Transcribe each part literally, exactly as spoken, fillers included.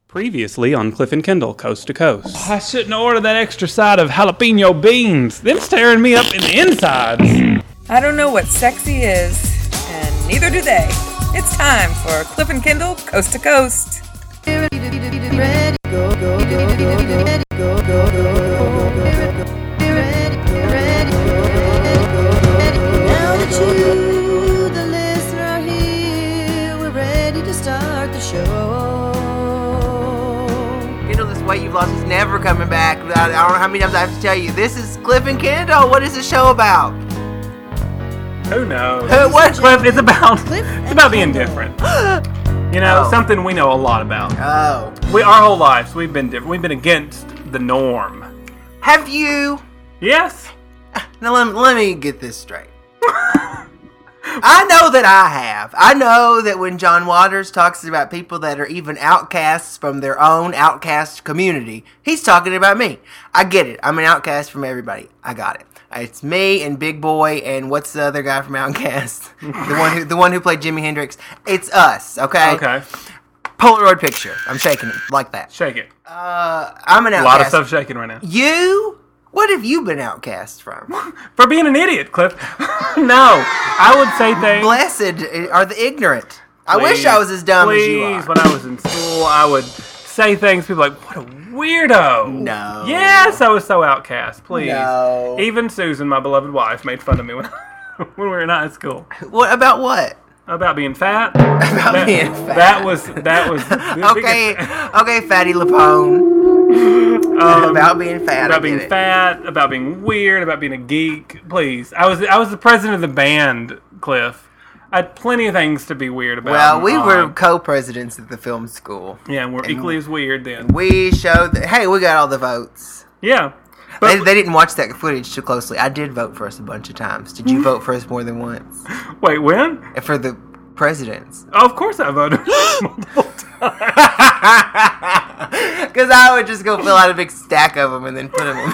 Previously on Cliff and Kendall, Coast to Coast. Oh, I shouldn't order that extra side of jalapeno beans. Them's tearing me up in the insides. I don't know what sexy is, and neither do they. It's time for Cliff and Kendall, Coast to Coast. You've lost is never coming back. I don't know how many times I have to tell you. This is Cliff and Kendall. What is the show about? Who knows? Uh, what? Cliff, it's about it's about being different. You know, Oh. something we know a lot about. Oh. We our whole lives we've been different. We've been against the norm. Have you? Yes. Now let me, let me get this straight. I know that I have. I know that when John Waters talks about people that are even outcasts from their own outcast community, he's talking about me. I get it. I'm an outcast from everybody. I got it. It's me and Big Boy and what's the other guy from Outcast? the one who the one who played Jimi Hendrix. It's us, okay? Okay. Polaroid picture. I'm shaking it like that. Shake it. Uh, I'm an A outcast. lot of stuff shaking right now. You? What have you been outcast from? For being an idiot, Cliff. No, I would say things. Blessed are the ignorant. I Please, wish I was as dumb please, as you are. when I was in school, I would say things. People were like, what a weirdo. No. Yes, I was so outcast. Please. No. Even Susan, my beloved wife, made fun of me when, when we were in high school What about what? about being fat. About that, being fat. That was that was the Okay, biggest- okay, Fatty Lapone. um, about being fat. I about get being it. fat, about being weird, about being a geek. Please, I was I was the president of the band, Cliff. I had plenty of things to be weird about. Well, we and were odd. co-presidents at the film school. yeah, and we're equally as weird then. We showed that, hey, we got all the votes. Yeah, They, but they didn't watch that footage too closely. I did vote for us a bunch of times. Did you vote for us more than once? wait, when? For the presidents. Oh, of course I voted multiple times. Because I would just go fill out a big stack of them and then put them in.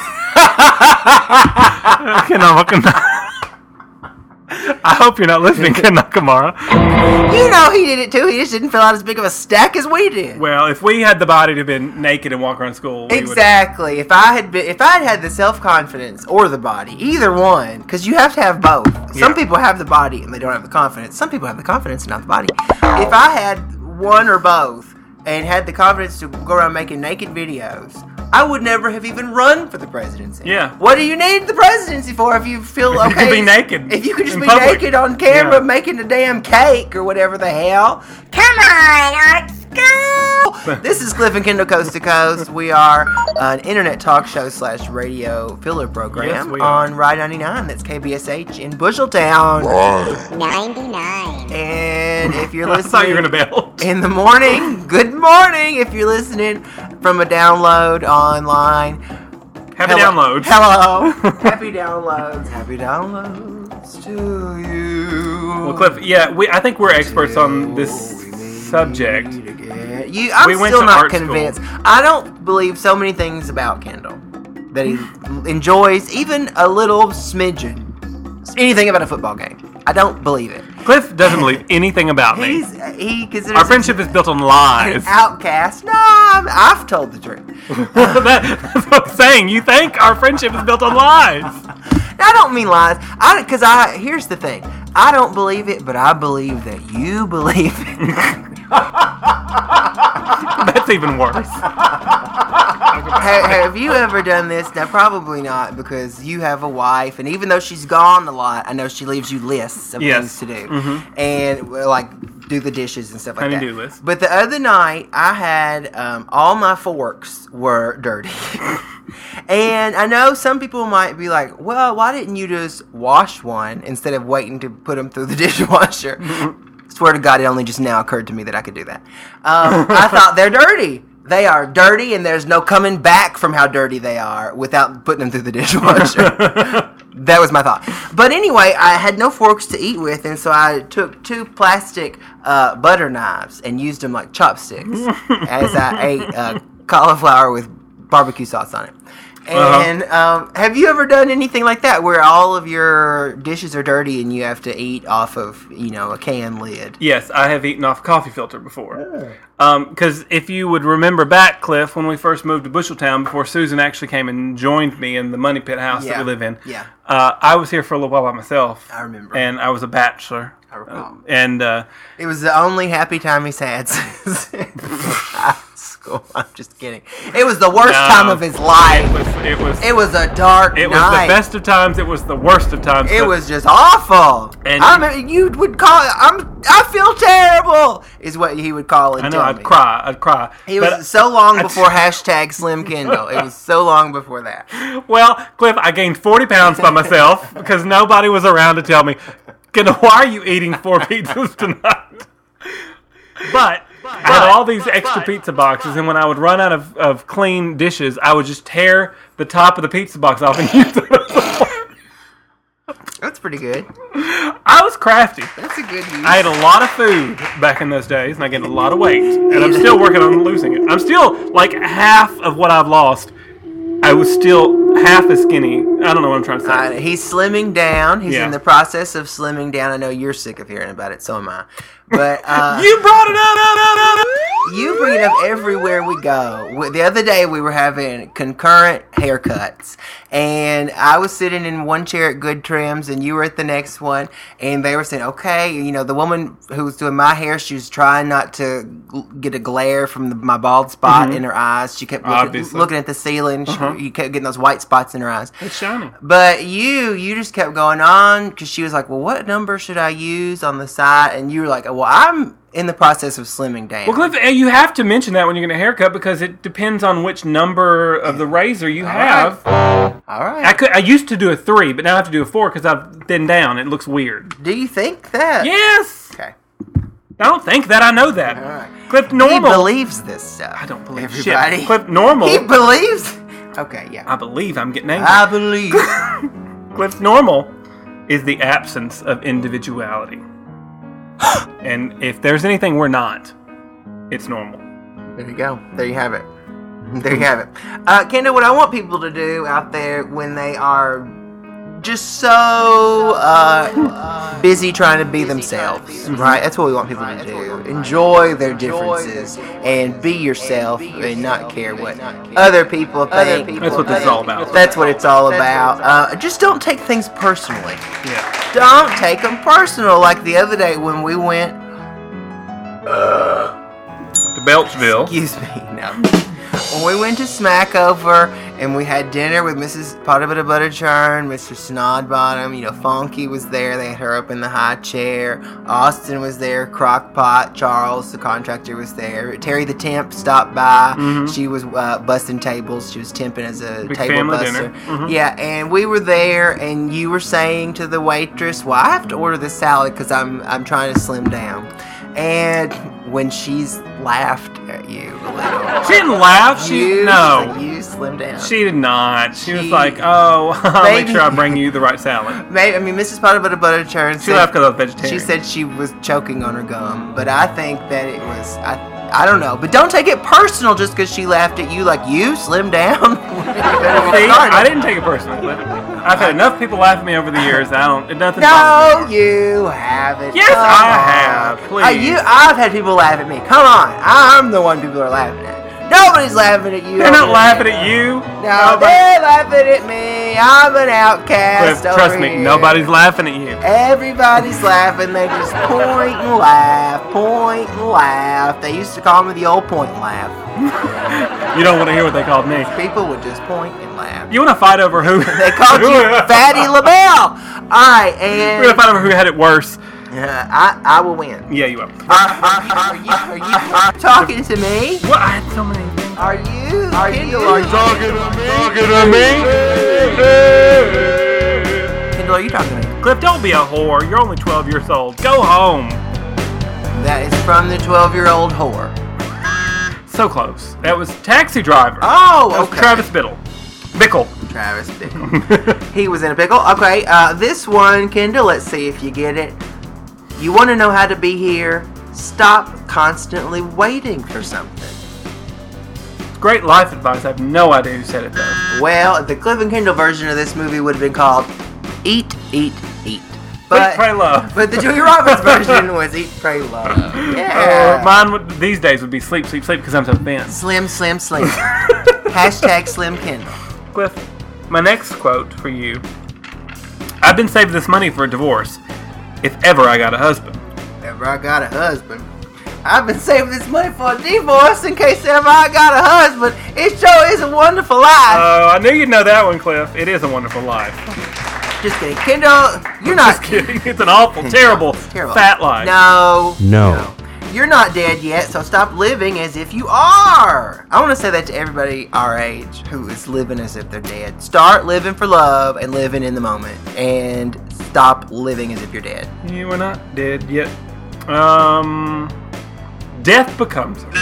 Ken Nakamura. I hope you're not listening, Ken Nakamura. You know he did it too. He just didn't fill out as big of a stack as we did. Well, if we had the body to have been naked and walk around school, we Exactly. If I had been, if I had had the self confidence or the body, either one, because you have to have both. Some Yeah. people have the body and they don't have the confidence. Some people have the confidence and not the body. If I had one or both and had the confidence to go around making naked videos, I would never have even run for the presidency. Yeah. What do you need the presidency for if you feel If okay? you could be naked If you could just in be public. naked on camera Yeah. making a damn cake or whatever the hell. Come on, let's go. This is Cliff and Kendall Coast to Coast. We are an internet talk show slash radio filler program Yes, we are. on Ride ninety-nine. That's K B S H in Busheltown. ninety-nine. And if you're I listening thought you were gonna bail. in the morning, good morning. If you're listening from a download online, Happy hello- downloads. Hello. Happy downloads. Happy downloads to you. Well, Cliff, yeah, we I think we're experts on this subject. You, I'm We went still to not art school. convinced. I don't believe so many things about Kendall that he enjoys, even a little smidgen. Anything about a football game. I don't believe it. Cliff doesn't believe anything about me. He's he considers Our friendship is built on an lies. outcast. No, I'm, I've told the truth. That- that's what I'm saying. You think our friendship is built on lies? I don't mean lies. I because I here's the thing. I don't believe it, but I believe that you believe it. That's even worse. have, have you ever done this? Now, probably not, because you have a wife, and even though she's gone a lot, I know she leaves you lists of Yes. things to do, Mhm. and well, like do the dishes and stuff like that. Honey-do list. But the other night, I had um, all my forks were dirty. And I know some people might be like, well, why didn't you just wash one instead of waiting to put them through the dishwasher? Swear to God, it only just now occurred to me that I could do that. Um, I thought they're dirty. They are dirty, and there's no coming back from how dirty they are without putting them through the dishwasher. That was my thought. But anyway, I had no forks to eat with, and so I took two plastic uh, butter knives and used them like chopsticks as I ate uh, cauliflower with barbecue sauce on it. And um, have you ever done anything like that where all of your dishes are dirty and you have to eat off of, you know, a can lid? Yes, I have eaten off a coffee filter before. Because um, if you would remember back, Cliff, when we first moved to Busheltown, before Susan actually came and joined me in the Money Pit house Yeah. that we live in, Yeah. uh, I was here for a little while by myself. I remember. And I was a bachelor. I recall. Uh, and uh, It was the only happy time he's had since high school. I'm just kidding. It was the worst no, time of his life. It was. It was. It was a dark It was night. the best of times. It was the worst of times. It but- was just awful. And- I remember you would call it, I'm, I feel terrible, is what he would call it. I know. I'd cry. I'd cry. It was But- so long before hashtag Slim Kindle. It was so long before that. Well, Cliff, I gained forty pounds by myself because nobody was around to tell me, "Kendall, why are you eating four pizzas tonight?" But I had all these extra pizza boxes, and when I would run out of, of clean dishes, I would just tear the top of the pizza box off and use it as a That's pretty good. I was crafty. That's a good use. I ate a lot of food back in those days, and I gained a lot of weight, and I'm still working on losing it. I'm still like half of what I've lost. I was still half as skinny. I don't know what I'm trying to say. Uh, he's slimming down. He's Yeah. in the process of slimming down. I know you're sick of hearing about it. So am I. But uh, you brought it up. you bring it up everywhere we go. We- The other day we were having concurrent haircuts, and I was sitting in one chair at Good Trims, and you were at the next one, and they were saying, "Okay, you know, the woman who was doing my hair, she was trying not to gl- get a glare from the, my bald spot in her eyes. She kept looking, Obviously. looking at the ceiling. She, you kept getting those white spots in her eyes." It's shiny. But you, you just kept going on because she was like, "Well, what number should I use on the side?" And you were like, "Well, I'm in the process of slimming down." Well, Cliff, eh, you have to mention that when you're getting a haircut because it depends on which number of the razor you have. All right. I could. I used to do a three, but now I have to do a four because I've thinned down. It looks weird. Do you think that? Yes. Okay. I don't think that. I know that. All right. Cliff, He normal. believes this stuff. I don't believe everybody. shit. Cliff, normal. He believes. Okay, yeah. I believe I'm getting angry. I believe. Cliff, normal is the absence of individuality. And if there's anything we're not, it's normal. There you go. There you have it. There you have it. Uh, Kendall, what I want people to do out there when they are just so uh, busy trying to be themselves, right? That's what we want people to do. Enjoy their differences and be yourself and not care what other people think. That's what this is all about. That's what it's all about. Uh, just don't take things personally. Yeah. Don't take them personal. Like the other day when we went, To Belchville. excuse me, no. When we went to Smackover and we had dinner with Missus Potterbutter Butterchurn, Mister Snodbottom, you know, Funky was there. They had her up in the high chair. Austin was there. Crockpot, Charles, the contractor, was there. Terry the temp stopped by. She was uh, busting tables. She was temping as a Big table family buster. dinner. Mhm. Yeah, and we were there, and you were saying to the waitress, "Well, I have to order this salad because I'm I'm trying to slim down." And when she's laughed at you a little, She didn't laugh. She you, no. you slimmed down. She did not. She, was She- like, "Oh, I'll make Maybe- sure I bring you the right salad." Maybe, I mean, Missus Potterbutter Butterchurn She said laughed because I was vegetarian. she said she was choking on her gum, but I think that it was I. I don't know, but don't take it personal just because she laughed at you. Like you slimmed down. See, I didn't take it personally. I've had enough people laugh at me over the years. I don't. It nothing. bothers No, you haven't. Yes, Come I on. have. Please. Uh, you, I've had people laugh at me. Come on, I'm the one people are laughing at. Nobody's laughing at you. me. They're not over laughing there. at you. No, Nobody- they're laughing at me. I'm an outcast. Cliff, trust over me, here. nobody's laughing at you. Everybody's laughing. They just point and laugh, point and laugh. They used to call me the old point and laugh. You don't want to hear what they called me. People would just point and laugh. You want to fight over who? They called you Fatty LaBelle. All right, We're gonna and fight over who had it worse. uh, I I will win. Yeah, you will. Are, are, are, you, are you talking to me? What? I had so many things. Are you? Are you? Are you Talking to me. Talking to me. Kendall, are you talking to me? Cliff, don't be a whore. You're only twelve years old. Go home. That is from the twelve-year-old whore. So close. That was Taxi Driver. Oh, That was okay. Travis Bickle. Bickle. Travis Bickle. He was in a pickle. Okay, uh, this one, Kendall, let's see if you get it. You want to know how to be here? Stop constantly waiting for something. Great life advice. I have no idea who said it though. Well, the Cliff and Kendall version of this movie would have been called Eat, Eat, Eat. But, Eat, Pray, Love. But the Julia Roberts version was Eat, Pray, Love. Uh, Yeah. mine would, these days would be Sleep, Sleep, Sleep because I'm so thin. Slim, Slim, Slim. Hashtag Slim Kendall. Cliff, my next quote for you. I've been saving this money for a divorce. If ever I got a husband. Ever I got a husband. I've been saving this money for a divorce in case ever I got a husband. It sure is a wonderful life. Oh, I knew you'd know that one, Cliff. It is a wonderful life. Just kidding. Kendall, you're not... Just kidding. It's an awful, terrible, terrible, fat life. No. No. You're not dead yet, so stop living as if you are. I want to say that to everybody our age who is living as if they're dead. Start living for love and living in the moment. And stop living as if you're dead. You are not dead yet. Um... Death Becomes Her.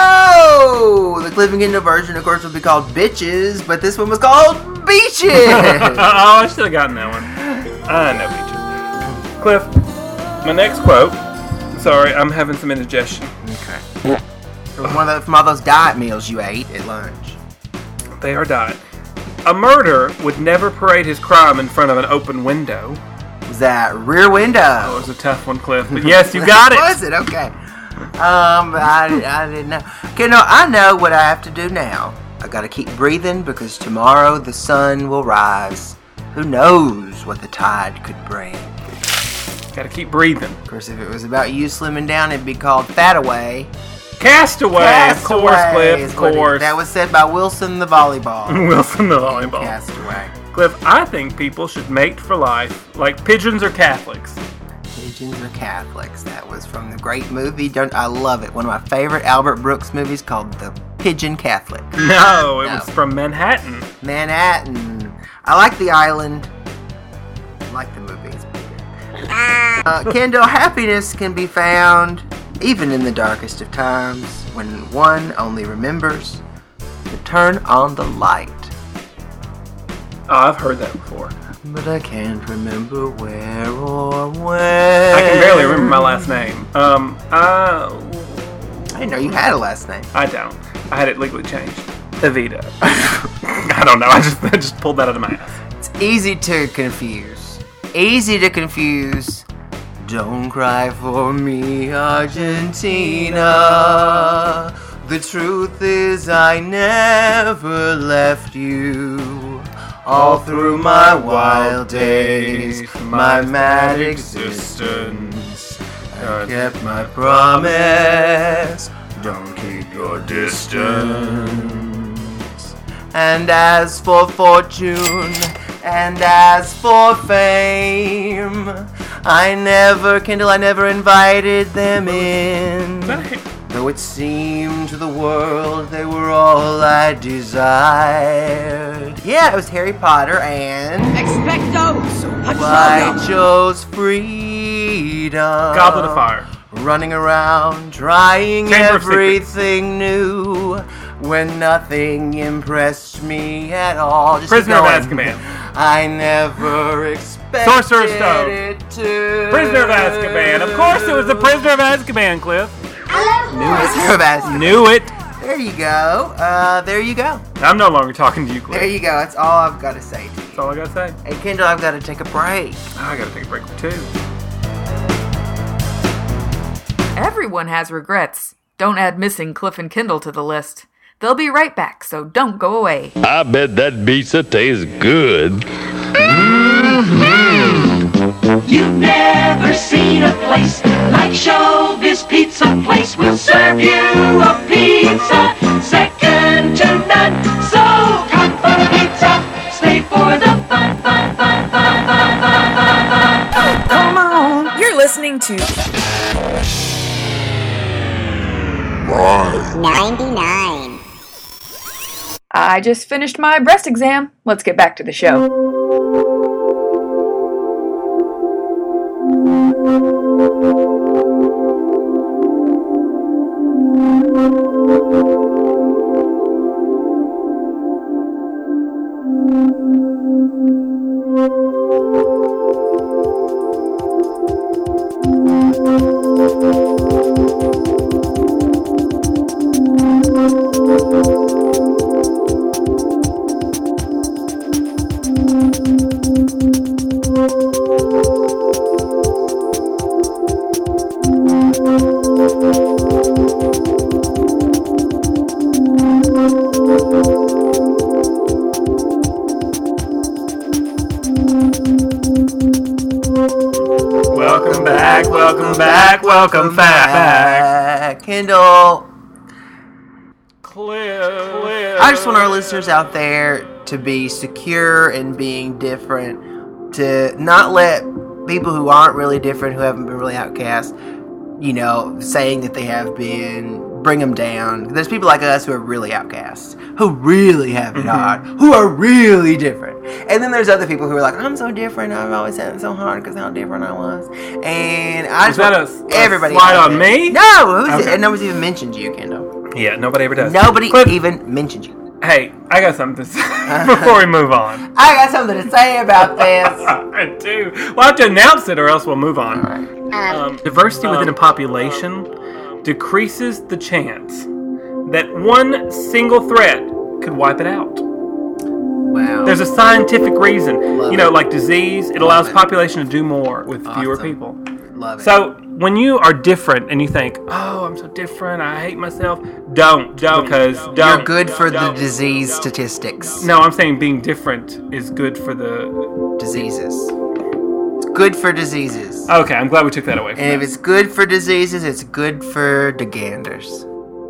No! The Cliff and Kendall version, of course, would be called Bitches, but this one was called Beaches. Oh, I should have gotten that one. I know Beaches. Cliff, my next quote. Sorry, I'm having some indigestion. Okay. From one of the, from all those diet meals you ate at lunch. They are diet. A murderer would never parade his crime in front of an open window. Was that Rear Window? That was a tough one, Cliff. But yes, you got it. Was it? Okay. Um, I, I didn't know. Okay, no, I know what I have to do now. I gotta keep breathing because tomorrow the sun will rise. Who knows what the tide could bring? Gotta keep breathing. Of course, if it was about you slimming down, it'd be called Fat Away. Castaway, of course, Cliff, is of what it- course. That was said by Wilson the volleyball. Wilson the volleyball. Castaway. Cliff, I think people should mate for life, like pigeons or Catholics. Pigeons are Catholics. That was from the great movie. Don't I love it? One of my favorite Albert Brooks movies called The Pigeon Catholic. No, it No. was from Manhattan. Manhattan. I like the island. I like the movies. Uh, Kendall, happiness can be found even in the darkest of times when one only remembers to turn on the light. Oh, I've heard that before. But I can't remember where or when. I can barely remember my last name. Um, I... I didn't know you had a last name. I don't. I had it legally changed. Evita. I don't know. I just I just pulled that out of my ass. It's easy to confuse. Easy to confuse. Don't cry for me, Argentina. The truth is I never left you. All through my wild days, my mad existence, I kept my promise. Don't keep your distance. And as for fortune, and as for fame, I never, Kendall, I never invited them in. Though it seemed to the world they were all I desired. Yeah, it was Harry Potter and... Expecto So I chose freedom. Goblet of Fire. Running around, trying Chamber of Secrets. everything new, when nothing impressed me at all. Just Prisoner keep of going. Azkaban. I never expected Sorcerer's Stone. it to. Prisoner of Azkaban. Of course it was the Prisoner of Azkaban, Cliff. Prisoner of Azkaban. Knew it. There you go. Uh, there you go. I'm no longer talking to you, Cliff. There you go. That's all I've got to say to you. That's all I gotta say. Hey, Kendall, I've got to take a break. I gotta take a break too. Everyone has regrets. Don't add missing Cliff and Kendall to the list. They'll be right back, so don't go away. I bet that pizza tastes good. You've never seen a place like Showbiz Pizza Place. We'll serve you a pizza second to none. So come for a pizza, stay for the fun, fun, fun, fun, fun, fun, fun, fun. Come on. You're listening to ninety-nine. I just finished my breast exam. Let's get back to the show. welcome back. Kendall. Cliff. I just want our listeners out there to be secure in being different, to not let people who aren't really different, who haven't been really outcast, you know, saying that they have been, bring them down. There's people like us who are really outcasts, who really have it hard, who are really different. And then there's other people who are like, I'm so different, I've always had it so hard because how different I was. And I Is just that want a, a everybody slide out on there- me? No, who's Okay. it? Nobody's even mentioned you, Kendall. Yeah, nobody ever does. Nobody Cliff, even mentioned you. Hey, I got something to say before we move on. I got something to say about this. I do. We'll have to announce it or else we'll move on. Um, diversity within a population decreases the chance that one single threat could wipe it out. Wow. There's a scientific reason. Love you know, it. like disease, it Love allows it. population to do more with fewer Awesome. people. Love it. So when you are different and you think, "Oh, I'm so different. I hate myself," don't, don't, because don't. You're good for the don't. disease statistics. No, I'm saying being different is good for the. Diseases. It's good for diseases. Okay, I'm glad we took that away from And if that. it's good for diseases, it's good for the ganders.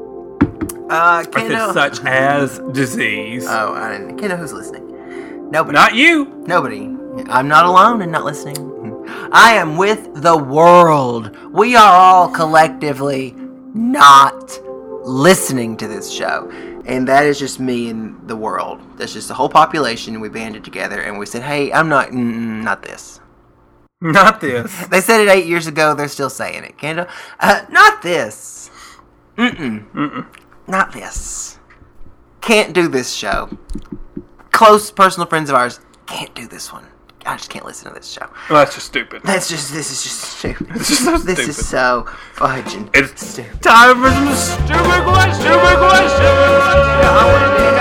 Uh, If Kendall. it's such as disease. Oh, I didn't. Kendall, who's listening? Nobody. Not you. Nobody. I'm not alone and not listening. I am with the world. We are all collectively not listening to this show. And that is just me and the world. That's just the whole population. We banded together and we said, hey, I'm not, mm, not this. Not this. They said it eight years ago. They're still saying it. Kendall, uh, not this. Mm-mm. Mm-mm. Not this. Can't do this show. Close personal friends of ours can't do this one. I just can't listen to this show. Well, that's just stupid. That's just, this is just stupid. It's just so This stupid. is so fudging. It's stupid. time for some stupid questions. Stupid questions. I want to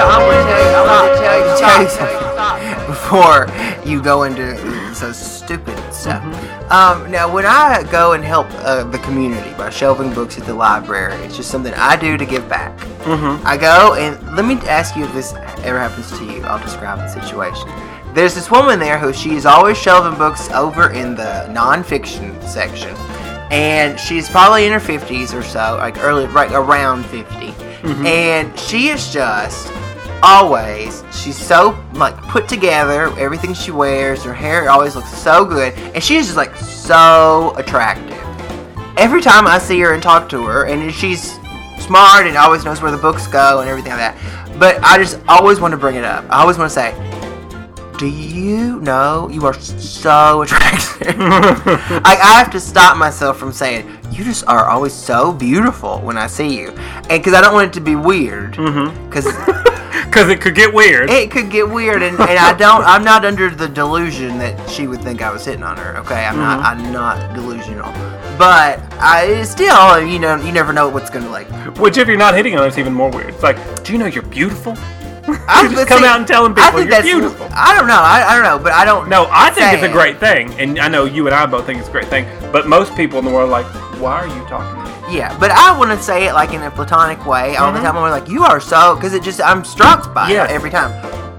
tell you, I want to tell you, tell you something before you go into so stupid stuff. Um, now, when I go and help uh, the community by shelving books at the library, it's just something I do to give back. Mm-hmm. I go and let me ask you if this ever happens to you. I'll describe the situation. There's this woman there who she is always shelving books over in the nonfiction section, and she's probably in her fifties or so, like early, right around fifty, and she is just always, she's so like put together, everything she wears, her hair always looks so good, and she is just like so attractive. Every time I see her and talk to her, and she's smart and always knows where the books go and everything like that, but I just always want to bring it up. I always want to say, do you know you are so attractive? I, I have to stop myself from saying, you just are always so beautiful when I see you. And because I don't want it to be weird. Because Because it could get weird. it could get weird. And, and I don't, I'm not under the delusion that she would think I was hitting on her. Okay? I'm not, I'm not delusional. But I still, you know, you never know what's going to like. Which, if you're not hitting on it, it's even more weird. It's like, do you know you're beautiful? I You just come out and telling I people think you're that's, beautiful. I don't know. I, I don't know. But I don't. No, I think say it's a it. great thing, and I know you and I both think it's a great thing. But most people in the world are like, why are you talking to me? Yeah, but I want to say it like in a platonic way all the time. I'm like, you are so, because it just, I'm struck by Yes. it every time.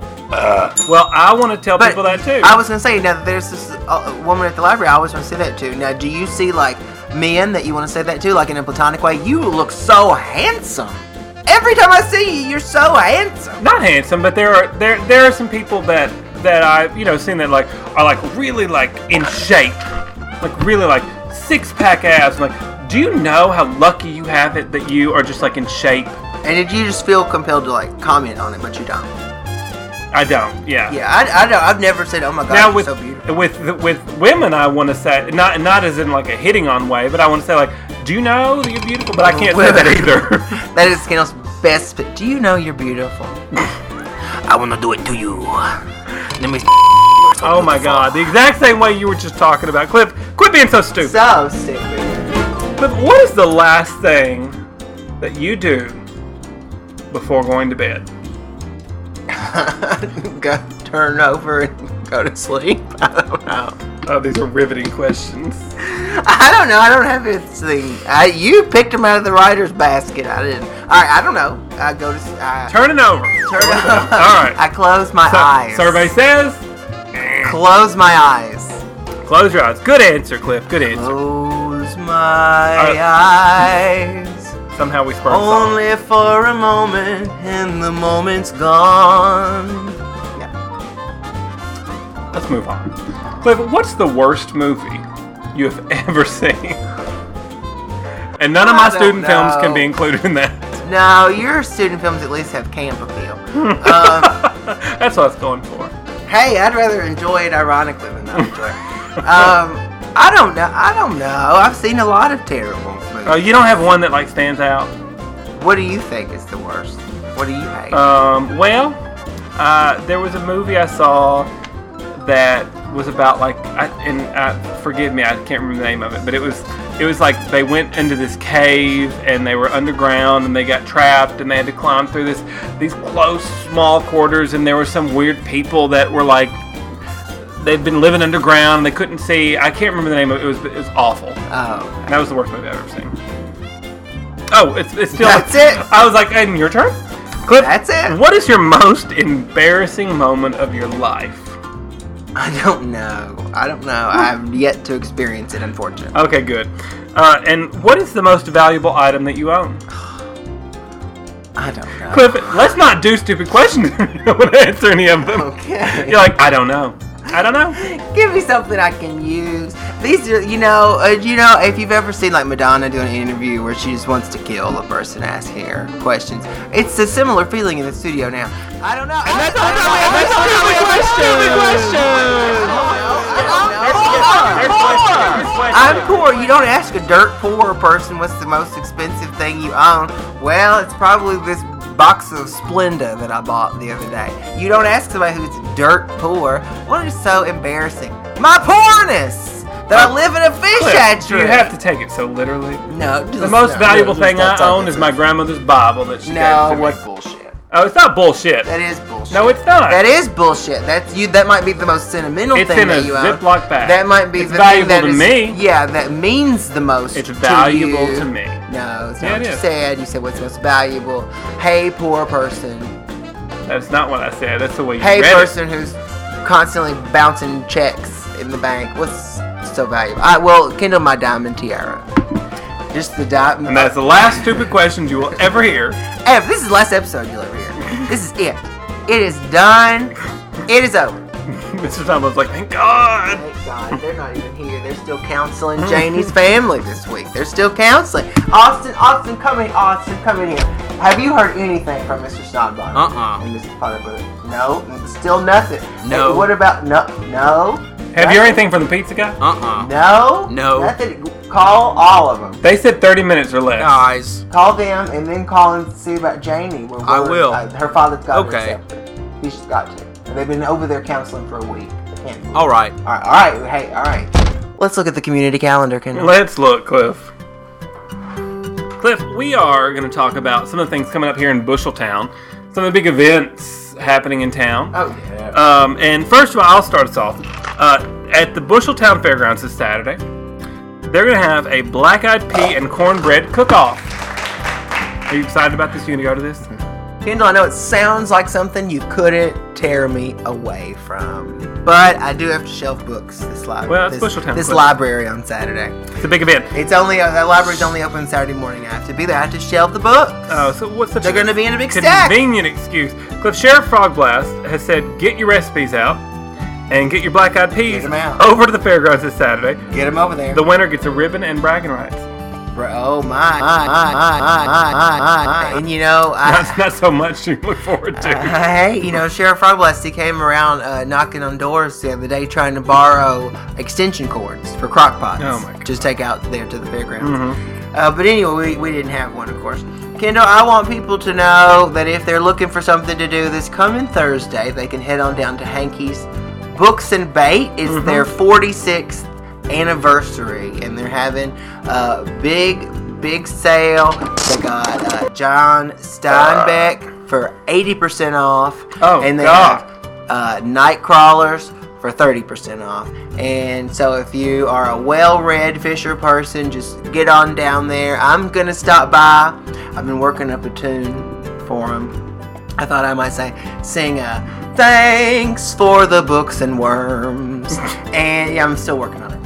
Well, I want to tell But people that too. I was going to say, now there's this uh, woman at the library, I always want to say that to. Now, do you see like men that you want to say that to, like in a platonic way? You look so handsome. Every time I see you, you're so handsome. Not handsome, but there are there there are some people that that I you know seen that like are like really like in shape, like really like six pack abs. Like, do you know how lucky you have it that you are just like in shape? And did you just feel compelled to like comment on it, but you don't? I don't. Yeah. Yeah, I, I don't. I've never said, oh my god, Now you're with so beautiful. with with women, I want to say not not as in like a hitting on way, but I want to say like, do you know that you're beautiful? But I can't say that either. That is Kendall's best. But do you know you're beautiful? I want to do it to you. Let me. Oh my god, the exact same way you were just talking about. Cliff, quit being so stupid. So stupid. Cliff, what is the last thing that you do before going to bed? Go turn over and go to sleep. I don't know. Oh, these are riveting questions. I don't know. I don't have anything. I, you picked them out of the writer's basket. I didn't. All right. I don't know. I go to. I, Turn it over. turn over. All right. I close my So- eyes. Survey says, Close my eyes. close your eyes. Good answer, Cliff. Good answer. Close my Uh, eyes. Somehow we spurred a song. Only for a moment, and the moment's gone. Yeah. Let's move on. Cliff, what's the worst movie you have ever seen? And none of my I don't student films can know. be included in that. No, your student films at least have camp appeal. um, That's what I was going for. hey, I'd rather enjoy it ironically than not enjoy it. Um, I don't know. I don't know. I've seen a lot of terrible movies. Oh, you don't have one that like stands out? What do you think is the worst? What do you hate? Um, well, uh, there was a movie I saw that was about like, I, and uh, forgive me, I can't remember the name of it, but it was it was like they went into this cave and they were underground and they got trapped and they had to climb through this these close small quarters, and there were some weird people that were like they'd been living underground and they couldn't see. I can't remember the name of it. It was it was awful. oh. And that was the worst movie I've ever seen. Oh, it's it's still. That's it? I was like, and your turn, Cliff. That's it? What is your most embarrassing moment of your life? I don't know. I don't know. I've yet to experience it, unfortunately. Okay, good. Uh, and what is the most valuable item that you own? I don't know. Cliff, let's not do stupid questions if you don't want to answer any of them. Okay. You're like, I don't know. I don't know. Give me something I can use. These are, you know, uh, you know, if you've ever seen like Madonna do an interview where she just wants to kill a person asking her questions, it's a similar feeling in the studio now. I don't know. And that's not I'm poor. You don't ask a dirt poor person what's the most expensive thing you own. Well, it's probably this box of Splenda that I bought the other day. You don't ask somebody who's dirt poor. What is so embarrassing? My poorness! That I live in a fish Cliff, hatchery. you have to take it so literally. No. The most valuable thing I own is my grandmother's Bible that she No, gave to me. what bullshit. Oh, it's not bullshit. That is bullshit. No, it's not. That is bullshit. That's you. That might be the most sentimental It's thing in a that you own. Ziploc bag. That might be It's the valuable thing that to is- me. Yeah, that means the most. It's to valuable you. to me. No, it's Yeah, not it what you is. said. You said what's most valuable. Hey, poor person. That's not what I said. That's the way you Hey, read person who's constantly bouncing checks in the bank. What's so valuable? I, well, Kindle my diamond tiara. Just the diamond. it. And that's the last stupid questions you will ever hear. Hey, this is the last episode you'll ever hear. This is it. It is done. It is over. Mister Tom was like, thank God. Thank God, they're not even here. They're still counseling Janie's family this week. They're still counseling. Austin, Austin, come in. Austin, come in here. Have you heard anything from Mister Snodbottom? Uh-uh. And Mister Potterbutter? No, still nothing. No. Hey, what about no? No. Have you heard anything from the pizza guy? Uh-uh. No. No. Nothing. Call all of them. They said thirty minutes or less. Guys. Call them and then call and see about Janie. We're I worried. will. Uh, her father's got Okay. to accept her. He's got to. And they've been over there counseling for a week. They can't believe it. All right. All right, all right, hey, all right. Let's look at the community calendar, Kendall. Let's look, Cliff. Cliff, we are going to talk about some of the things coming up here in Busheltown, some of the big events happening in town. Oh, yeah. Um, and first of all, I'll start us off. Uh, at the Busheltown Fairgrounds this Saturday, they're going to have a black-eyed pea and cornbread cook-off. Are you excited about this? You going to go to this? Kendall, I know it sounds like something you couldn't tear me away from. But I do have to shelf books this library. Well, it's this, Busheltown, this Cliff. library on Saturday. It's a big event. It's only uh, that library's only open Saturday morning. I have to be there. I have to shelf the books. Oh, so what's such They're a gonna be in a big stack. convenient excuse? Cliff, Sheriff Frogblast has said, get your recipes out and get your black-eyed peas Get 'em out. over to the fairgrounds this Saturday. Get them over there. The winner gets a ribbon and bragging rights. Bro, oh my, my, my, my, my, my, my, my. And you know, I, Not, not so much to look forward to. Hey, you know, Sheriff Frogblast, he came around uh, knocking on doors the other day trying to borrow extension cords for crock pots. Oh, my God. Just take out there to the fairgrounds. Mm-hmm. Uh, but anyway, we, we didn't have one, of course. Kendall, I want people to know that if they're looking for something to do this coming Thursday, they can head on down to Hankey's Books and Bait. It's Mm-hmm. their forty-sixth anniversary, and they're having a big, big sale. They got uh, John Steinbeck for eighty percent off. Oh, and they God. have uh, night crawlers for thirty percent off. And so if you are a well-read Fisher person, just get on down there. I'm going to stop by. I've been working up a tune for them. I thought I might say, sing a thanks for the books and worms. And yeah, I'm still working on it.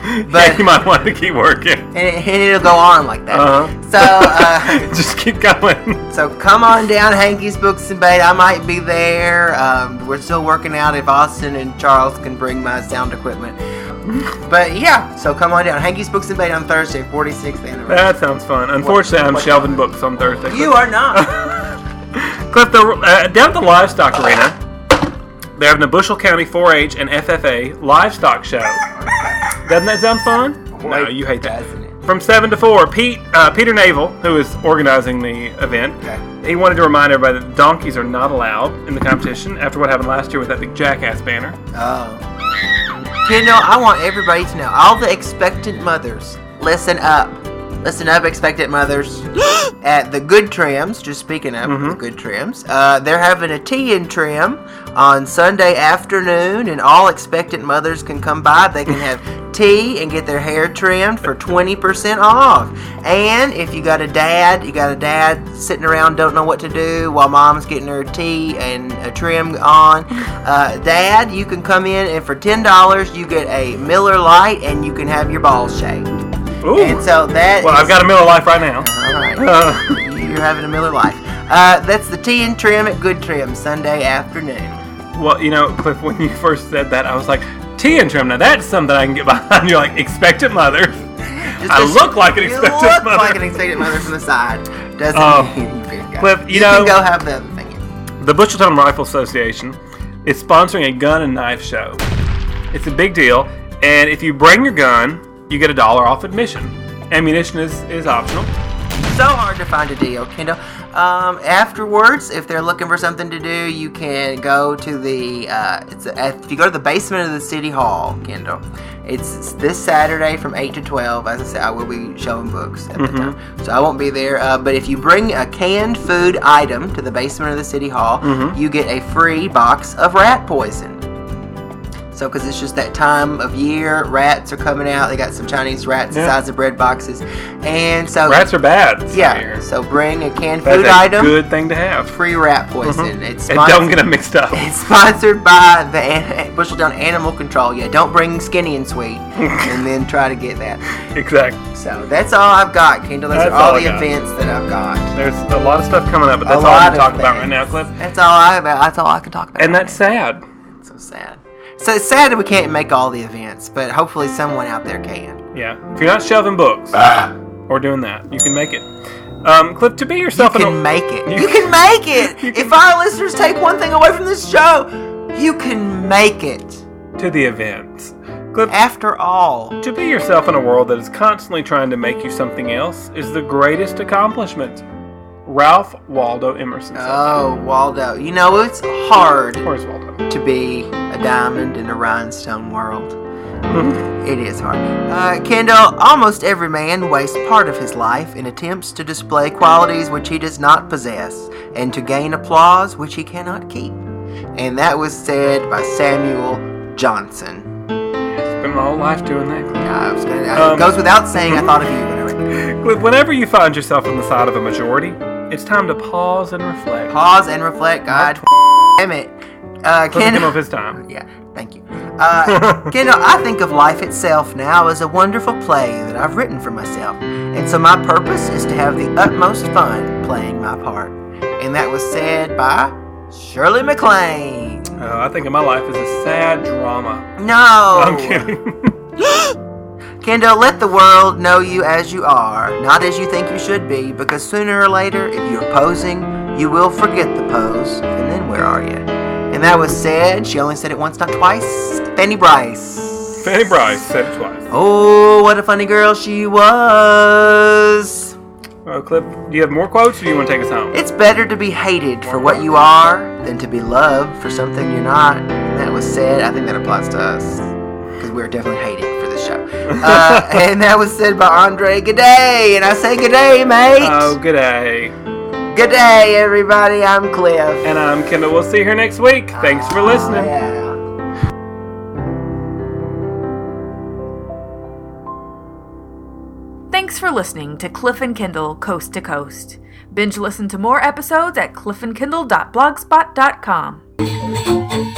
But you might want to keep working. and, it, and it'll go on like that. Uh-huh. So, uh, Just keep going. so come on down, Hankey's Books and Bait. I might be there. Um, we're still working out if Austin and Charles can bring my sound equipment. But yeah, so come on down, Hankey's Books and Bait on Thursday, forty-sixth anniversary. That sounds fun. Unfortunately, What- I'm what- shelving books on Thursday. You are not. Cliff, the, uh, down at the Livestock Arena, they're having a Bushel County four H and F F A livestock show. Doesn't that sound fun? No, Quite you hate that. fascinating. From seven to four, Pete uh, Peter Navel, who is organizing the event, Okay. he wanted to remind everybody that donkeys are not allowed in the competition after what happened last year with that big jackass banner. Oh. Kendall, I want everybody to know, all the expectant mothers, listen up. Listen up, expectant mothers. At the Good Trims, just speaking of Mm-hmm. the Good Trims, uh, they're having a tea and trim on Sunday afternoon, and all expectant mothers can come by. They can have tea and get their hair trimmed for twenty percent off. And if you got a dad, you got a dad sitting around, don't know what to do while mom's getting her tea and a trim on, uh, Dad, you can come in, and for ten dollars, you get a Miller Lite, and you can have your balls shaved. Ooh. And so that Well, is- I've got a Miller Lite right now. all right. Uh, You're having a Miller Lite. Uh, that's the tea and trim at Good Trim Sunday afternoon. well, you know, Cliff, when you first said that, I was like, tea and trim. Now that's something I can get behind. You're like, expectant mother. Just I as- look like an you expectant look mother. like an expectant mother from the side. Doesn't Oh. mean you can go. Cliff, you you know- can go have the other thing. The Butchertown Rifle Association is sponsoring a gun and knife show. It's a big deal, and if you bring your gun, you get a dollar off admission. Ammunition is, is optional. So hard to find a deal, Kendall. Um, afterwards, if they're looking for something to do, you can go to the. Uh, it's a, if you go to the basement of the city hall, Kendall. It's this Saturday from eight to twelve. As I said, I will be showing books at the time, so I won't be there. Uh, but if you bring a canned food item to the basement of the city hall, you get a free box of rat poison. So, because it's just that time of year, rats are coming out. They got some Chinese rats the Yeah. size of bread boxes, and so Rats are bad. this yeah. year. So bring a canned That's food a item, good thing to have. free rat poison. It's And sponsored, don't get them mixed up. it's sponsored by the An- Busheltown Animal Control. Yeah, don't bring Skinny and Sweet, and then try to get that. Exactly. So that's all I've got, Kendall. Those That's are all, all I the got. events that I've got. There's a lot of stuff coming up, but A that's all I lot can of talk about right things. now, Cliff. That's all I. That's all I can talk about. And right that's sad. now. So sad. So it's sad that we can't make all the events, but hopefully someone out there can. Yeah. If you're not shelving books or doing that, you can make it. Um, Cliff, to be You yourself in can a- make it. You You can make it. If our listeners take one thing away from this show, you can make it. to the events. Cliff, After all, to be yourself in a world that is constantly trying to make you something else is the greatest accomplishment. Ralph Waldo Emerson said. oh Waldo, you know it's hard Where's Waldo? to be a diamond in a rhinestone world. It is hard. Uh, Kendall, almost every man wastes part of his life in attempts to display qualities which he does not possess, and to gain applause which he cannot keep. And that was said by Samuel Johnson. Spent my whole life doing that. Cliff. I was gonna, Um, it goes without saying, I thought of you when I read it. Cliff, whenever you find yourself on the side of a majority, it's time to pause and reflect. Pause and reflect, God damn it. Uh, Cliff came Kendall, off his time. yeah, thank you. Uh, Kendall, I think of life itself now as a wonderful play that I've written for myself. And so my purpose is to have the utmost fun playing my part. And that was said by Shirley MacLaine. Uh, I think of my life as a sad drama. No! I'm kidding. Kendall, let the world know you as you are, not as you think you should be, because sooner or later, if you're posing, you will forget the pose, and then where are you? And that was said, she only said it once, not twice, Fanny Bryce. Fanny Bryce said it twice. Oh, what a funny girl she was. Uh, Cliff, do you have more quotes or do you want to take us home? It's better to be hated for what you are than to be loved for something you're not. And that was said, I think that applies to us, because we're definitely hated for this show. Uh, and that was said by Andre G'day, and I say g'day, mate. Oh, good day. Good day, everybody. I'm Cliff. And I'm Kendall. We'll see you here next week. Thanks for listening. Yeah. Thanks for listening to Cliff and Kindle Coast to Coast. Binge listen to more episodes at cliff and kindle dot blogspot dot com.